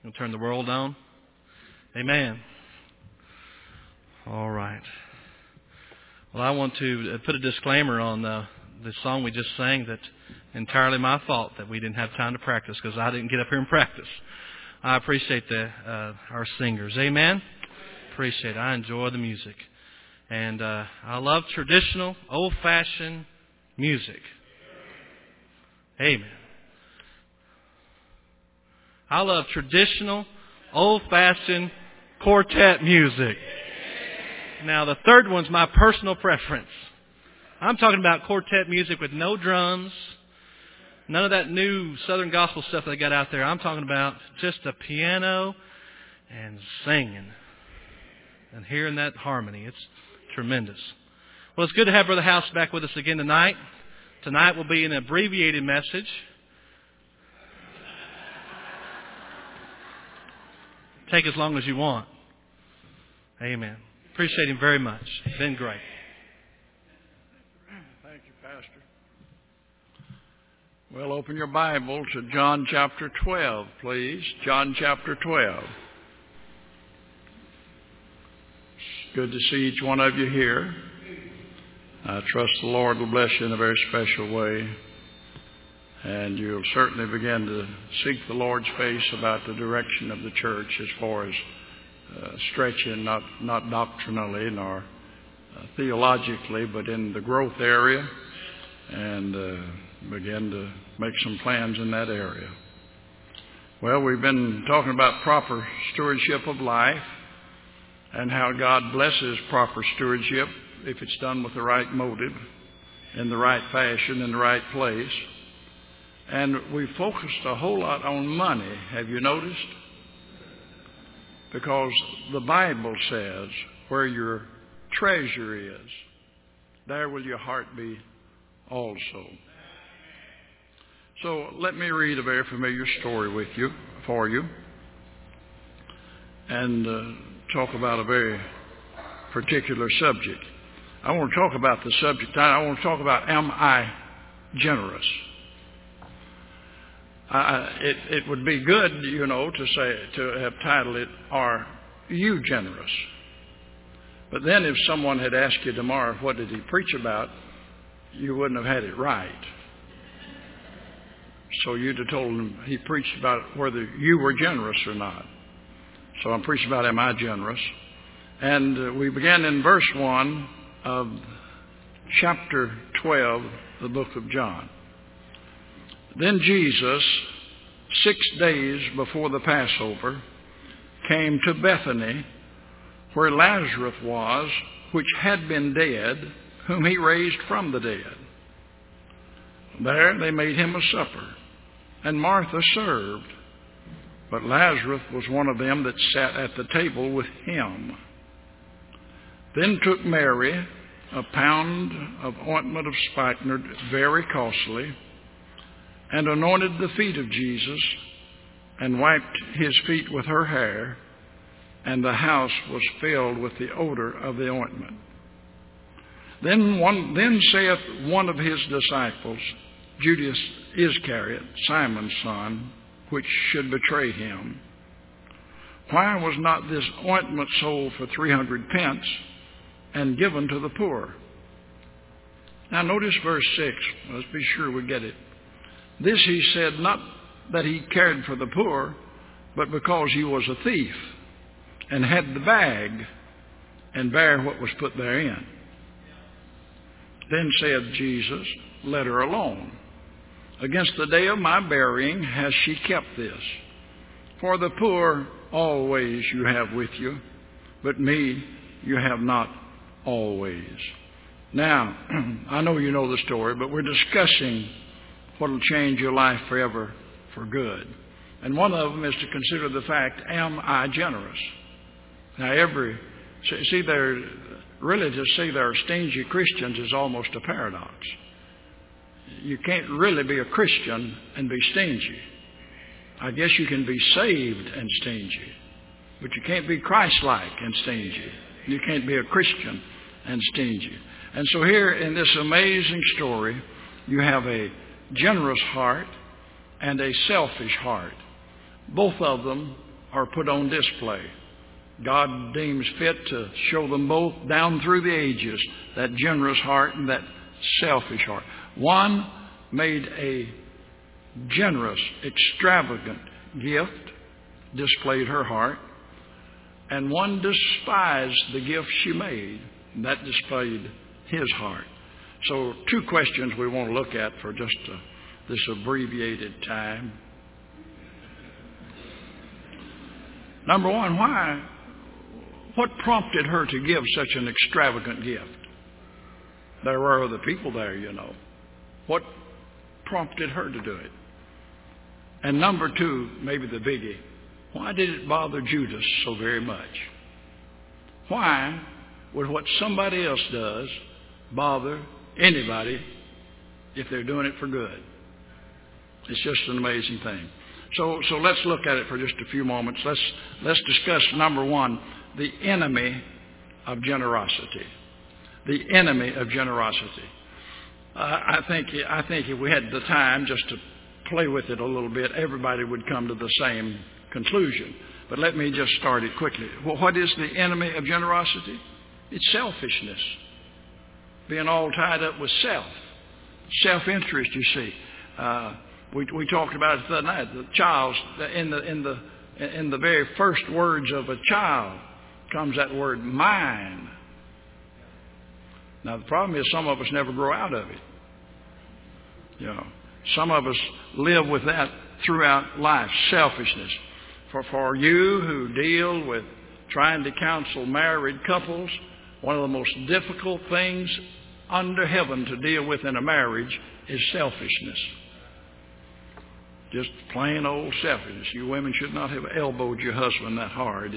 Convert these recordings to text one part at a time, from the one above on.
We'll turn the world on. Amen. All right. Well, I want to put a disclaimer on the song we just sang, that entirely my fault that we didn't have time to practice, because I didn't get up here and practice. I appreciate our singers. Amen. Appreciate it. I enjoy the music. And I love traditional, old-fashioned music. Amen. I love traditional, old-fashioned quartet music. Now, the third one's my personal preference. I'm talking about quartet music with no drums, none of that new Southern gospel stuff they got out there. I'm talking about just a piano and singing and hearing that harmony. It's tremendous. Well, it's good to have Brother House back with us again tonight. Tonight will be an abbreviated message. Take as long as you want. Amen. Appreciate him very much. Been great. Thank you, Pastor. Well, open your Bible to John chapter 12, please. John chapter 12. It's good to see each one of you here. I trust the Lord will bless you in a very special way. And you'll certainly begin to seek the Lord's face about the direction of the church as far as stretching, not doctrinally nor theologically, but in the growth area, and begin to make some plans in that area. Well, we've been talking about proper stewardship of life and how God blesses proper stewardship if it's done with the right motive, in the right fashion, in the right place. And we focused a whole lot on money. Have you noticed? Because the Bible says, where your treasure is, there will your heart be also. So let me read a very familiar story for you, and talk about a very particular subject. I want to talk about the subject. I want to talk about, am I generous? It would be good, to have titled it, Are You Generous? But then if someone had asked you tomorrow, what did he preach about, you wouldn't have had it right. So you'd have told him he preached about whether you were generous or not. So I'm preaching about, am I generous? And we began in verse 1 of chapter 12, the book of John. Then Jesus, 6 days before the Passover, came to Bethany, where Lazarus was, which had been dead, whom he raised from the dead. There they made him a supper, and Martha served, but Lazarus was one of them that sat at the table with him. Then took Mary a pound of ointment of spikenard, very costly, and anointed the feet of Jesus, and wiped his feet with her hair, and the house was filled with the odor of the ointment. Then saith one of his disciples, Judas Iscariot, Simon's son, which should betray him, why was not this ointment sold for 300 pence and given to the poor? Now notice verse 6. Let's be sure we get it. This he said, not that he cared for the poor, but because he was a thief, and had the bag, and bare what was put therein. Then said Jesus, let her alone. Against the day of my burying has she kept this. For the poor always you have with you, but me you have not always. Now, I know you know the story, but we're discussing what will change your life forever for good. And one of them is to consider the fact, am I generous? Now, to say there are stingy Christians is almost a paradox. You can't really be a Christian and be stingy. I guess you can be saved and stingy, but you can't be Christ-like and stingy. You can't be a Christian and stingy. And so here in this amazing story, you have a generous heart and a selfish heart. Both of them are put on display. God deems fit to show them both down through the ages, that generous heart and that selfish heart. One made a generous, extravagant gift, displayed her heart, and one despised the gift she made, and that displayed his heart. So 2 questions we want to look at for just this abbreviated time. Number one, what prompted her to give such an extravagant gift? There were other people there, you know. What prompted her to do it? And number 2, maybe the biggie, why did it bother Judas so very much? Why would what somebody else does bother anybody if they're doing it for good? It's just an amazing thing. So let's look at it for just a few moments. Let's discuss, number 1, the enemy of generosity. The enemy of generosity. I think if we had the time just to play with it a little bit, everybody would come to the same conclusion. But let me just start it quickly. Well, what is the enemy of generosity? It's selfishness. Being all tied up with self. Self-interest, you see. We talked about it the other night. The child's in the very first words of a child comes that word mine. Now the problem is some of us never grow out of it. You know, some of us live with that throughout life. Selfishness. For you who deal with trying to counsel married couples, one of the most difficult things under heaven to deal with in a marriage is selfishness. Just plain old selfishness. You women should not have elbowed your husband that hard.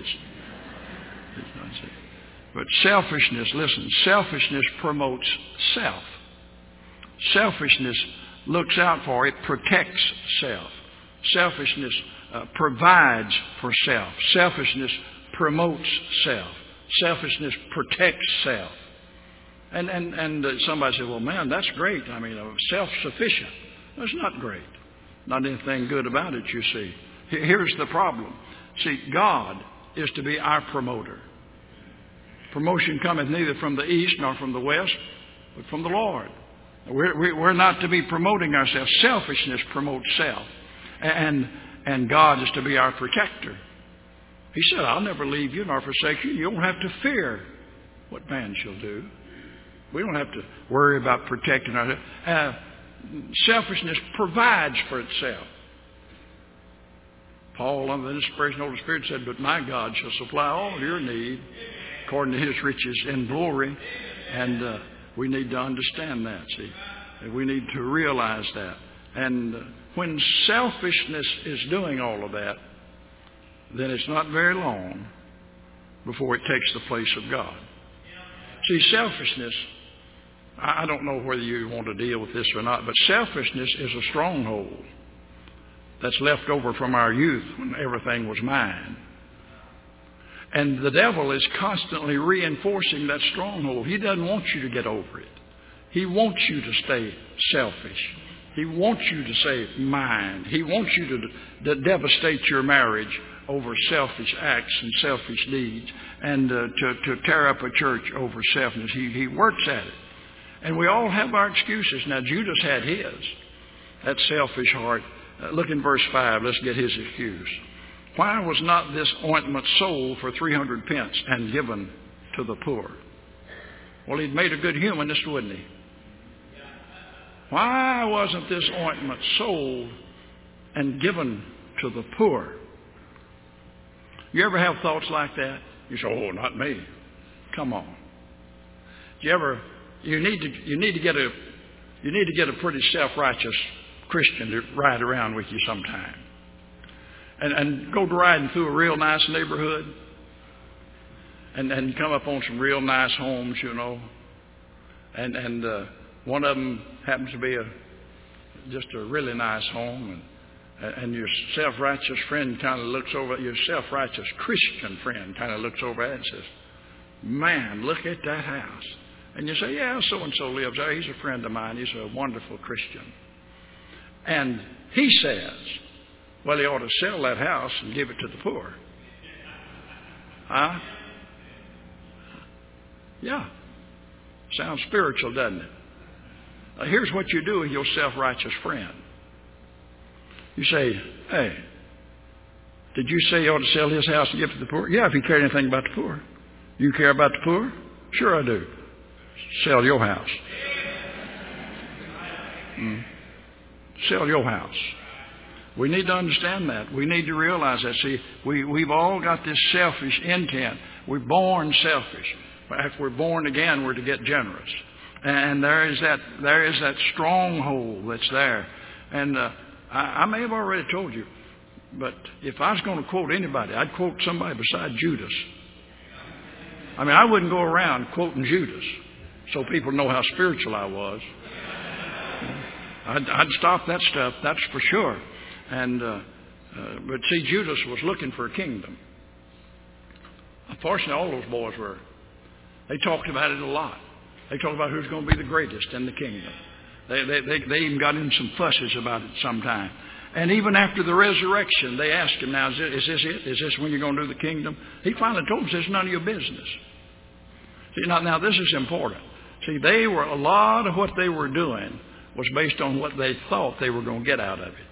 But selfishness, listen, selfishness promotes self. Selfishness looks out for, it protects self. Selfishness provides for self. Selfishness promotes self. Selfishness protects self. And somebody said, well, man, that's great. I mean, self-sufficient. That's not great. Not anything good about it, you see. Here's the problem. See, God is to be our promoter. Promotion cometh neither from the east nor from the west, but from the Lord. We're not to be promoting ourselves. Selfishness promotes self. And God is to be our protector. He said, I'll never leave you nor forsake you. You don't have to fear what man shall do. We don't have to worry about protecting ourselves. Selfishness provides for itself. Paul, under the inspiration of the Holy Spirit, said, but my God shall supply all your need according to His riches in glory. And we need to understand that, see. We need to realize that. And when selfishness is doing all of that, then it's not very long before it takes the place of God. See, selfishness, I don't know whether you want to deal with this or not, but selfishness is a stronghold that's left over from our youth when everything was mine. And the devil is constantly reinforcing that stronghold. He doesn't want you to get over it. He wants you to stay selfish. He wants you to say mine. He wants you to devastate your marriage over selfish acts and selfish deeds, and to tear up a church over selfishness. He works at it. And we all have our excuses. Now, Judas had his, that selfish heart. Look in verse 5. Let's get his excuse. Why was not this ointment sold for 300 pence and given to the poor? Well, he'd made a good humanist, wouldn't he? Why wasn't this ointment sold and given to the poor? You ever have thoughts like that? You say, oh, not me. Come on. You need to get a pretty self-righteous Christian to ride around with you sometime. And go riding through a real nice neighborhood and come up on some real nice homes, you know. And one of them happens to be just a really nice home, and your self-righteous friend kind of looks over, your self-righteous Christian friend kind of looks over at it and says, man, look at that house. And you say, yeah, so-and-so lives there. He's a friend of mine. He's a wonderful Christian. And he says, well, he ought to sell that house and give it to the poor. Huh? Yeah. Sounds spiritual, doesn't it? Here's what you do with your self-righteous friend. You say, hey, did you say you ought to sell his house and give it to the poor? Yeah, if you care anything about the poor. You care about the poor? Sure I do. Sell your house. Sell your house. We need to understand that. We need to realize that. See, we've all got this selfish intent. We're born selfish. If we're born again, we're to get generous. And there is that stronghold that's there. And I may have already told you, but if I was going to quote anybody, I'd quote somebody beside Judas. I mean, I wouldn't go around quoting Judas so people know how spiritual I was. I'd stop that stuff, that's for sure. And but see, Judas was looking for a kingdom. Unfortunately, all those boys were. They talked about it a lot. They talked about who's going to be the greatest in the kingdom. They even got in some fusses about it sometime. And even after the resurrection, they asked him, now, is this it? Is this when you're going to do the kingdom? He finally told them, it's none of your business. See, now this is important. See, a lot of what they were doing was based on what they thought they were going to get out of it.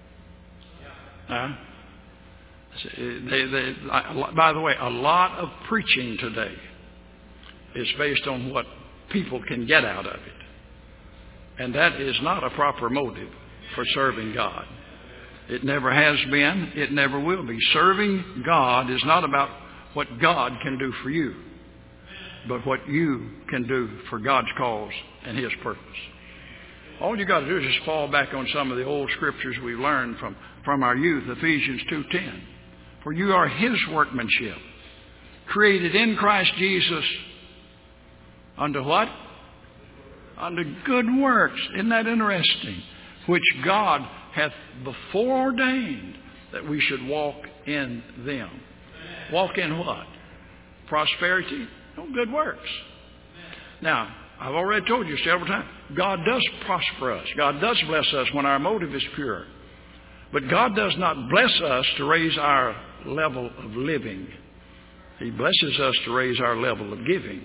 By the way, a lot of preaching today is based on what people can get out of it. And that is not a proper motive for serving God. It never has been. It never will be. Serving God is not about what God can do for you, but what you can do for God's cause and His purpose. All you got to do is just fall back on some of the old scriptures we learned from our youth, Ephesians 2:10. For you are His workmanship, created in Christ Jesus unto what? Unto good works. Isn't that interesting? Which God hath before ordained that we should walk in them. Walk in what? Prosperity? No, good works. Now, I've already told you several times, God does prosper us. God does bless us when our motive is pure. But God does not bless us to raise our level of living. He blesses us to raise our level of giving.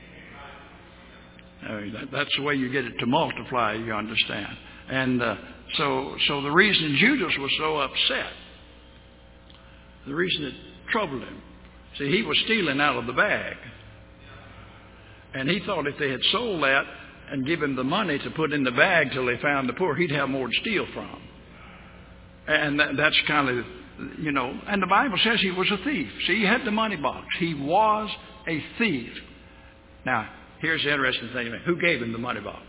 I mean, that's the way you get it to multiply, you understand. And so the reason Judas was so upset, the reason it troubled him, see, he was stealing out of the bag. And he thought if they had sold that and given him the money to put in the bag till they found the poor, he'd have more to steal from. And that's kind of, and the Bible says he was a thief. See, he had the money box. He was a thief. Now, here's the interesting thing. Who gave him the money box?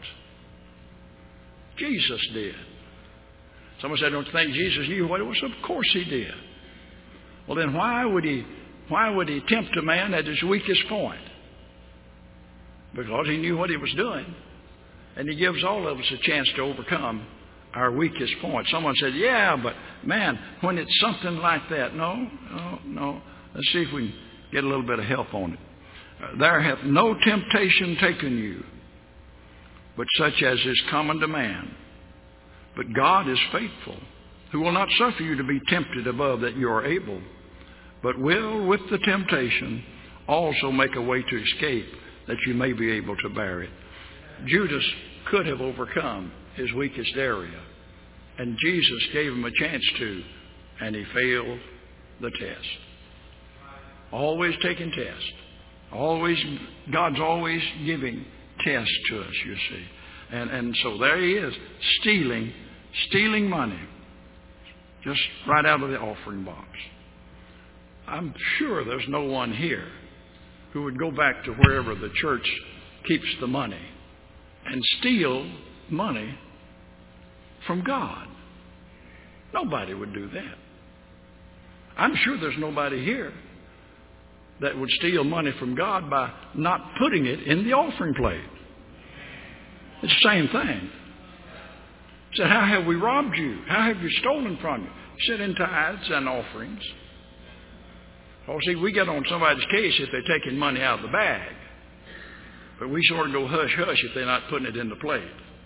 Jesus did. Someone said, don't you think Jesus knew what it was? Of course he did. Well, then why would he tempt a man at his weakest point? Because he knew what he was doing. And he gives all of us a chance to overcome our weakest point. Someone said, yeah, but man, when it's something like that, no. Let's see if we can get a little bit of help on it. There hath no temptation taken you, but such as is common to man. But God is faithful, who will not suffer you to be tempted above that you are able, but will with the temptation also make a way to escape, that you may be able to bear it. Judas could have overcome his weakest area, and Jesus gave him a chance to, and he failed the test. Always taking tests. God's always giving tests to us, you see. And so there he is, stealing money, just right out of the offering box. I'm sure there's no one here who would go back to wherever the church keeps the money and steal money from God. Nobody would do that. I'm sure there's nobody here that would steal money from God by not putting it in the offering plate. It's the same thing. He said, how have we robbed you? How have you stolen from you? He said, in tithes and offerings. Oh, see, we get on somebody's case if they're taking money out of the bag. But we sort of go hush-hush if they're not putting it in the plate.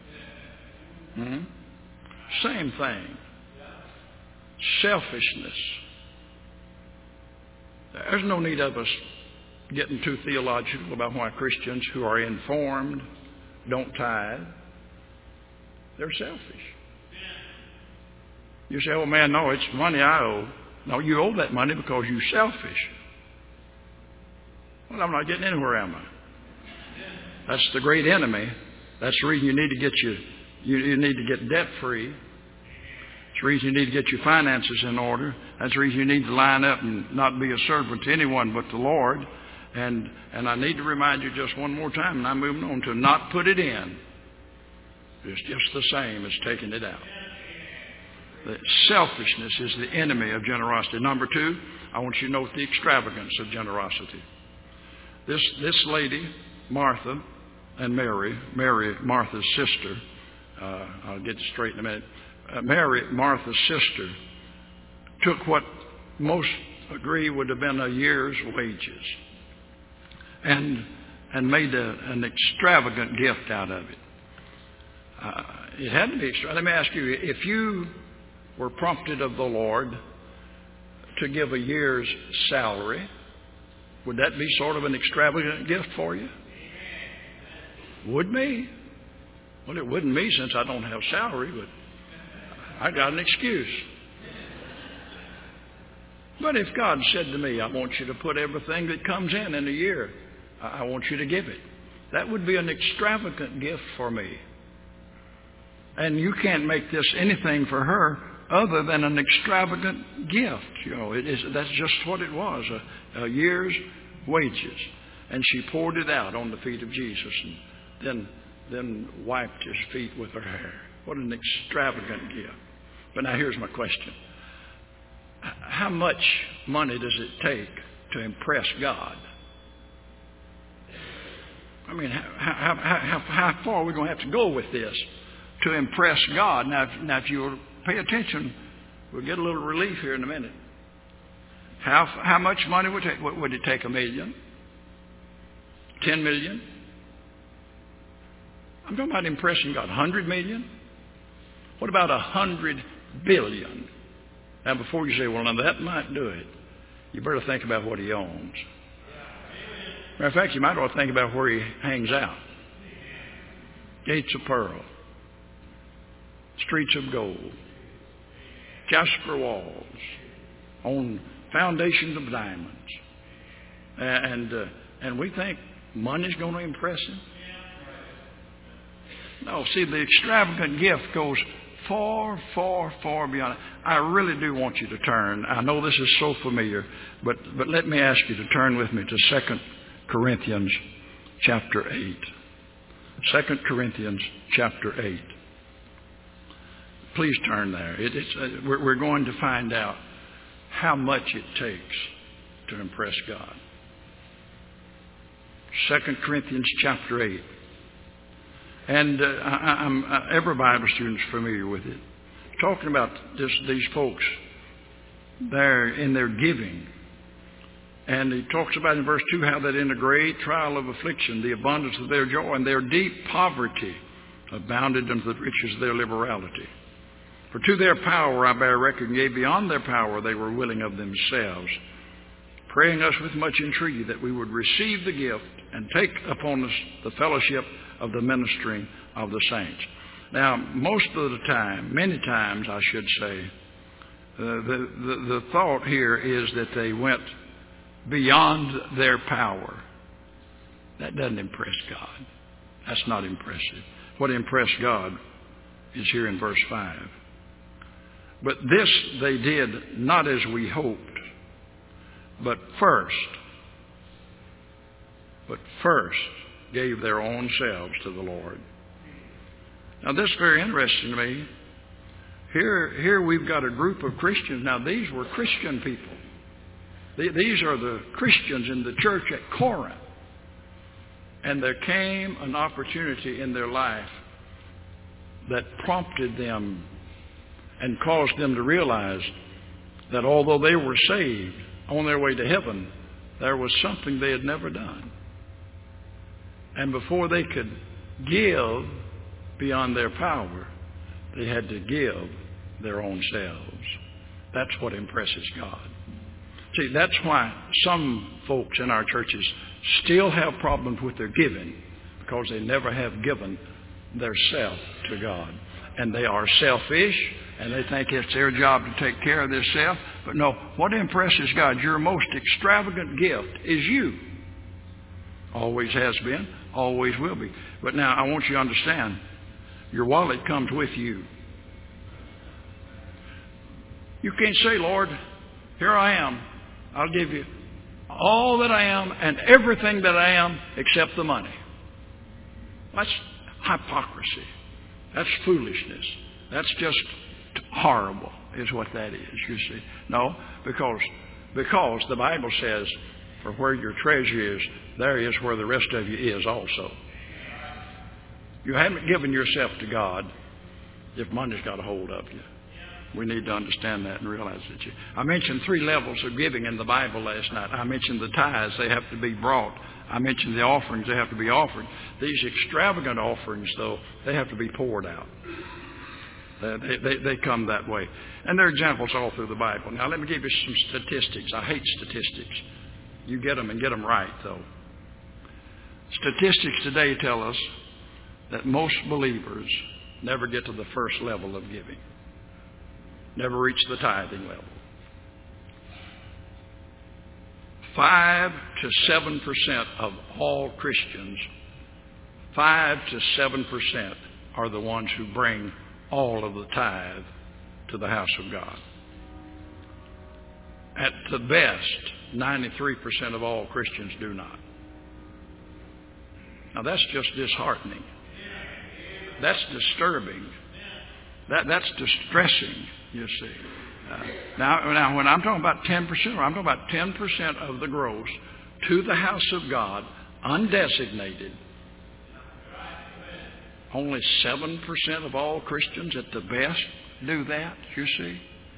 Same thing. Selfishness. There's no need of us getting too theological about why Christians who are informed don't tithe. They're selfish. You say, oh man, no, it's money I owe. No, you owe that money because you're selfish. Well, I'm not getting anywhere, am I? That's the great enemy. That's the reason you need to get you need to get debt free. That's the reason you need to get your finances in order. That's the reason you need to line up and not be a servant to anyone but the Lord. And I need to remind you just one more time, and I'm moving on to not put it in. It's just the same as taking it out. The selfishness is the enemy of generosity. Number two, I want you to note the extravagance of generosity. This lady, Martha and Mary, Martha's sister, I'll get it straight in a minute. Mary, Martha's sister, took what most agree would have been a year's wages and made an extravagant gift out of it. It had to be extravagant. Let me ask you, if you were prompted of the Lord to give a year's salary, would that be sort of an extravagant gift for you? Would me? Well, it wouldn't me since I don't have salary, but I got an excuse. But if God said to me, I want you to put everything that comes in a year, I want you to give it, that would be an extravagant gift for me. And you can't make this anything for her other than an extravagant gift. You know, that's just what it was, a year's wages. And she poured it out on the feet of Jesus and then wiped his feet with her hair. What an extravagant gift. But now here's my question. How much money does it take to impress God? I mean, how far are we going to have to go with this to impress God? Now, if you'll pay attention, we'll get a little relief here in a minute. How much money would it take? Would it take $1 million? 10 million? I'm talking about impressing God. 100 million? What about 100 billion? Now, before you say, well, now that might do it, you better think about what he owns. Matter of fact, you might want to think about where he hangs out. Gates of pearl, streets of gold, jasper walls, on foundations of diamonds. And we think money's going to impress him? No, see, the extravagant gift goes far, far, far beyond. I really do want you to turn. I know this is so familiar, but let me ask you to turn with me to 2 Corinthians chapter 8. 2 Corinthians chapter 8. Please turn there. We're going to find out how much it takes to impress God. 2 Corinthians chapter 8. And every Bible student's familiar with it. Talking about these folks there in their giving. And he talks about in verse 2 how that in a great trial of affliction, the abundance of their joy and their deep poverty abounded unto the riches of their liberality. For to their power I bear record, yea, beyond their power they were willing of themselves, praying us with much entreaty that we would receive the gift and take upon us the fellowship of the ministering of the saints. Now, most of the time, many times I should say, the thought here is that they went beyond their power. That doesn't impress God. That's not impressive. What impressed God is here in verse 5. But this they did not as we hoped, but first gave their own selves to the Lord. Now this is very interesting to me. Here we've got a group of Christians. Now these were Christian people. These are the Christians in the church at Corinth. And there came an opportunity in their life that prompted them and caused them to realize that although they were saved on their way to heaven, there was something they had never done. And before they could give beyond their power, they had to give their own selves. That's what impresses God. See, that's why some folks in our churches still have problems with their giving, because they never have given their self to God. And they are selfish, and they think it's their job to take care of their self. But no, what impresses God, your most extravagant gift is you. Always has been, always will be. But now I want you to understand, your wallet comes with you. You can't say, Lord, here I am. I'll give you all that I am and everything that I am except the money. That's hypocrisy. That's foolishness. That's just horrible is what that is, you see. No, because the Bible says, for where your treasure is, there is where the rest of you is also. You haven't given yourself to God if money's got a hold of you. We need to understand that and realize that. I mentioned 3 levels of giving in the Bible last night. I mentioned the tithes, they have to be brought. I mentioned the offerings, they have to be offered. These extravagant offerings, though, they have to be poured out. They come that way. And there are examples all through the Bible. Now, let me give you some statistics. I hate statistics. You get them and get them right, though. Statistics today tell us that most believers never get to the first level of giving. Never reach the tithing level. 5 to 7% of all Christians, 5 to 7% are the ones who bring all of the tithe to the house of God. At the best, 93% of all Christians do not. Now that's just disheartening. That's disturbing. That's distressing, you see. Now, when I'm talking about 10%, I'm talking about 10% of the gross to the house of God, undesignated. Only 7% of all Christians at the best do that, you see.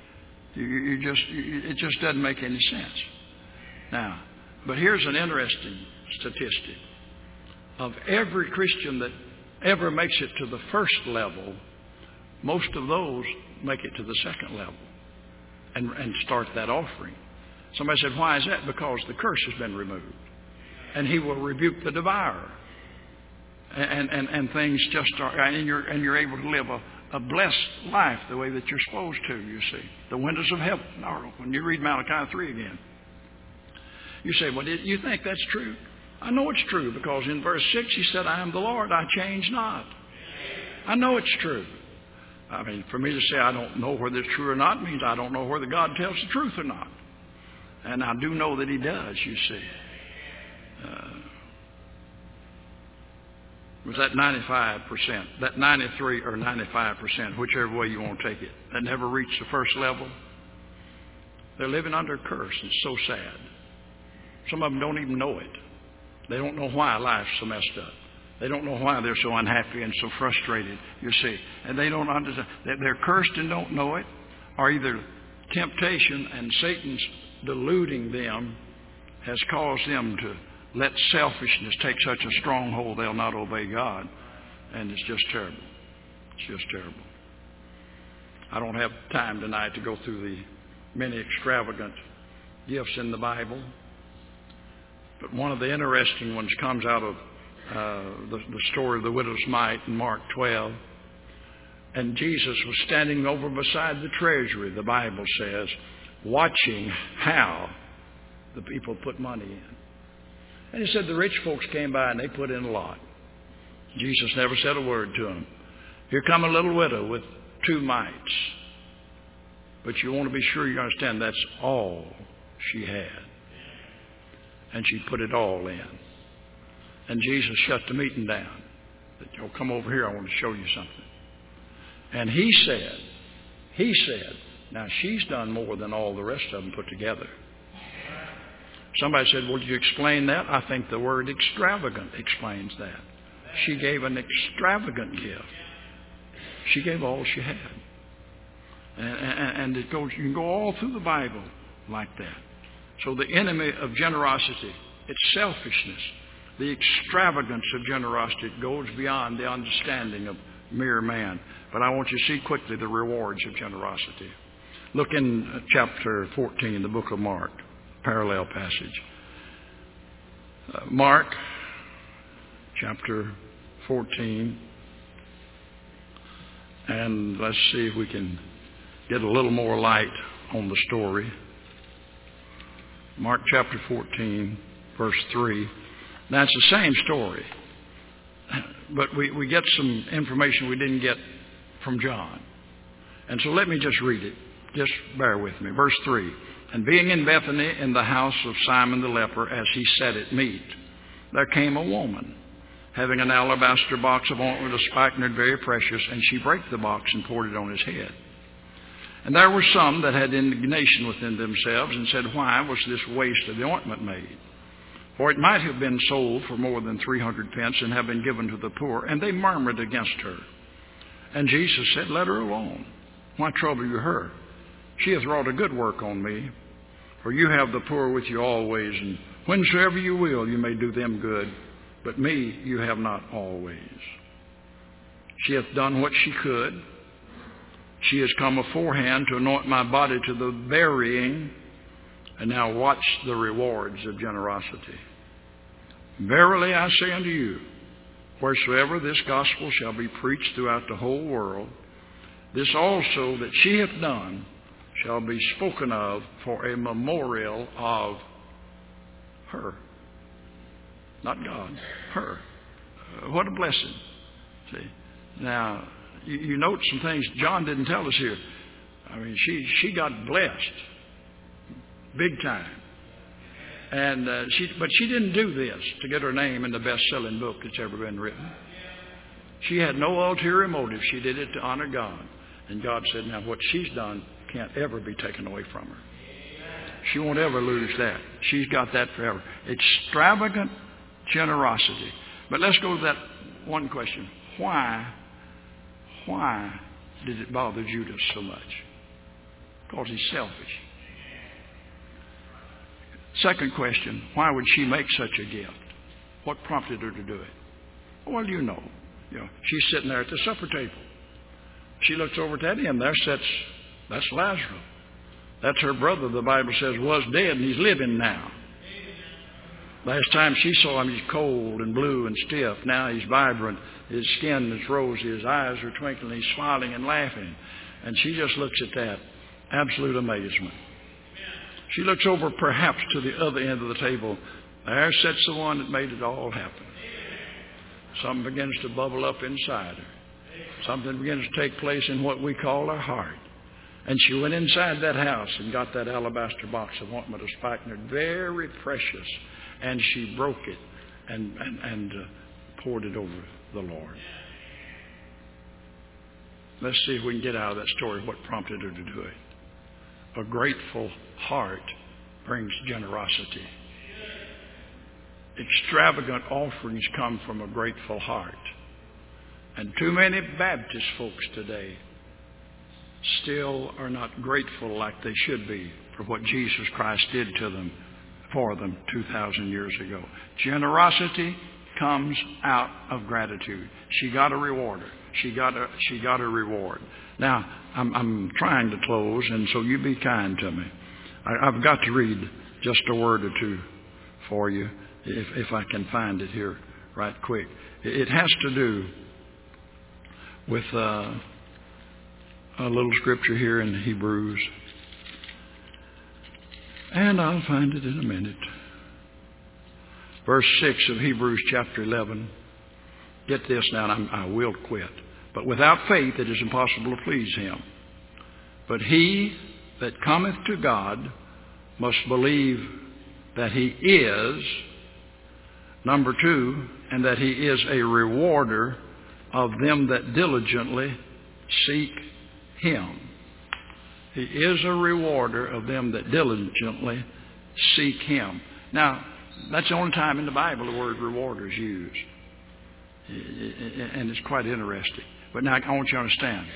It just doesn't make any sense. Now, but here's an interesting statistic. Of every Christian that ever makes it to the first level, most of those make it to the second level and start that offering. Somebody said, why is that? Because the curse has been removed. And he will rebuke the devourer. And things just are, and you're able to live a blessed life the way that you're supposed to, you see. The windows of heaven are open. You read Malachi 3 again. You say, well, you think that's true? I know it's true, because in verse 6 he said, I am the Lord, I change not. I know it's true. I mean, for me to say I don't know whether it's true or not means I don't know whether God tells the truth or not. And I do know that he does, you see. Was that 95%, that 93 or 95%, whichever way you want to take it, that never reached the first level? They're living under a curse. It's so sad. Some of them don't even know it. They don't know why life's so messed up. They don't know why they're so unhappy and so frustrated, you see. And they don't understand. They're cursed and don't know it, or either temptation and Satan's deluding them has caused them to let selfishness take such a stronghold they'll not obey God. And it's just terrible. It's just terrible. I don't have time tonight to go through the many extravagant gifts in the Bible. But one of the interesting ones comes out of the story of the widow's mite in Mark 12. And Jesus was standing over beside the treasury, the Bible says, watching how the people put money in. And he said the rich folks came by and they put in a lot. Jesus never said a word to them. Here come a little widow with 2 mites. But you want to be sure you understand that's all she had. And she put it all in. And Jesus shut the meeting down. Said, "Oh, come over here, I want to show you something." And he said, now she's done more than all the rest of them put together. Somebody said, well, did you explain that? I think the word extravagant explains that. She gave an extravagant gift. She gave all she had. And it goes, you can go all through the Bible like that. So the enemy of generosity, it's selfishness. The extravagance of generosity goes beyond the understanding of mere man. But I want you to see quickly the rewards of generosity. Look in chapter 14, the book of Mark. parallel passage. Mark chapter 14. And let's see if we can get a little more light on the story. Mark chapter 14, verse 3. Now, it's the same story, but we get some information we didn't get from John. And so let me just read it. Just bear with me. Verse 3. And being in Bethany in the house of Simon the leper, as he sat at meat, there came a woman, having an alabaster box of ointment of spikenard very precious, and she brake the box and poured it on his head. And there were some that had indignation within themselves, and said, Why was this waste of the ointment made? For it might have been sold for more than 300 pence, and have been given to the poor. And they murmured against her. And Jesus said, Let her alone. Why trouble you her? She hath wrought a good work on me. For you have the poor with you always, and whensoever you will, you may do them good. But me you have not always. She hath done what she could. She has come aforehand to anoint my body to the burying, and now watch the rewards of generosity. Verily I say unto you, wheresoever this gospel shall be preached throughout the whole world, this also that she hath done shall be spoken of for a memorial of her. Not God, her. What a blessing. See? Now, you note some things John didn't tell us here. I mean, she got blessed. Big time. And but she didn't do this to get her name in the best-selling book that's ever been written. She had no ulterior motive. She did it to honor God. And God said, now what she's done can't ever be taken away from her. She won't ever lose that. She's got that forever. Extravagant generosity. But let's go to that one question. Why did it bother Judas so much? Because he's selfish. Second question, why would she make such a gift? What prompted her to do it? Well, you know, she's sitting there at the supper table. She looks over at him. That's Lazarus. That's her brother, the Bible says, was dead and he's living now. Last time she saw him, he's cold and blue and stiff. Now he's vibrant. His skin is rosy. His eyes are twinkling. He's smiling and laughing. And she just looks at that. Absolute amazement. She looks over perhaps to the other end of the table. There sits the one that made it all happen. Something begins to bubble up inside her. Something begins to take place in what we call her heart. And she went inside that house and got that alabaster box of ointment of spikenard, very precious. And she broke it and poured it over the Lord. Let's see if we can get out of that story what prompted her to do it. A grateful heart brings generosity. Extravagant offerings come from a grateful heart. And too many Baptist folks today still are not grateful like they should be for what Jesus Christ did to them, for them 2,000 years ago. Generosity comes out of gratitude. She got a rewarder. She got a reward. Now, I'm trying to close, and so you be kind to me. I've got to read just a word or two for you, if I can find it here right quick. It has to do with a little scripture here in Hebrews. And I'll find it in a minute. Verse 6 of Hebrews chapter 11. Get this now, and I will quit. But without faith it is impossible to please Him. But he that cometh to God must believe that He is, number 2, and that He is a rewarder of them that diligently seek Him. He is a rewarder of them that diligently seek Him. Now, that's the only time in the Bible the word rewarder is used. And it's quite interesting. But now I want you to understand.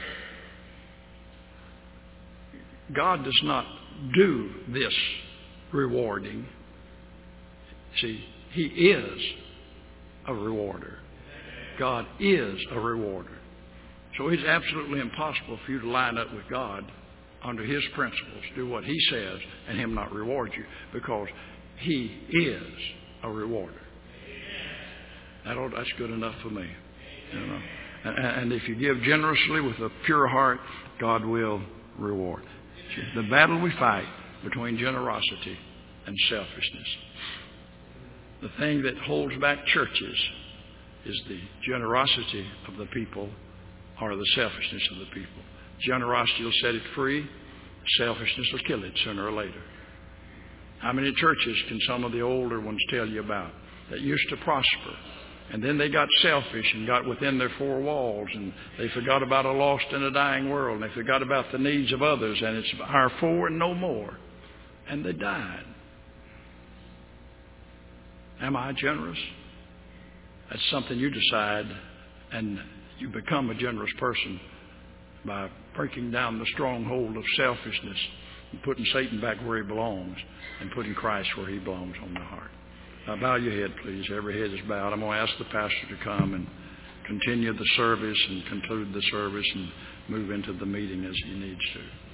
God does not do this rewarding. See, He is a rewarder. God is a rewarder. So it's absolutely impossible for you to line up with God under His principles, do what He says, and Him not reward you, because He is a rewarder. That's good enough for me. You know? And if you give generously with a pure heart, God will reward. The battle we fight between generosity and selfishness. The thing that holds back churches is the generosity of the people or the selfishness of the people. Generosity will set it free. Selfishness will kill it sooner or later. How many churches can some of the older ones tell you about that used to prosper? And then they got selfish and got within their four walls, and they forgot about a lost and a dying world, and they forgot about the needs of others, and it's our four and no more. And they died. Am I generous? That's something you decide, and you become a generous person by breaking down the stronghold of selfishness and putting Satan back where he belongs and putting Christ where He belongs on the heart. Bow your head, please. Every head is bowed. I'm going to ask the pastor to come and continue the service and conclude the service and move into the meeting as he needs to.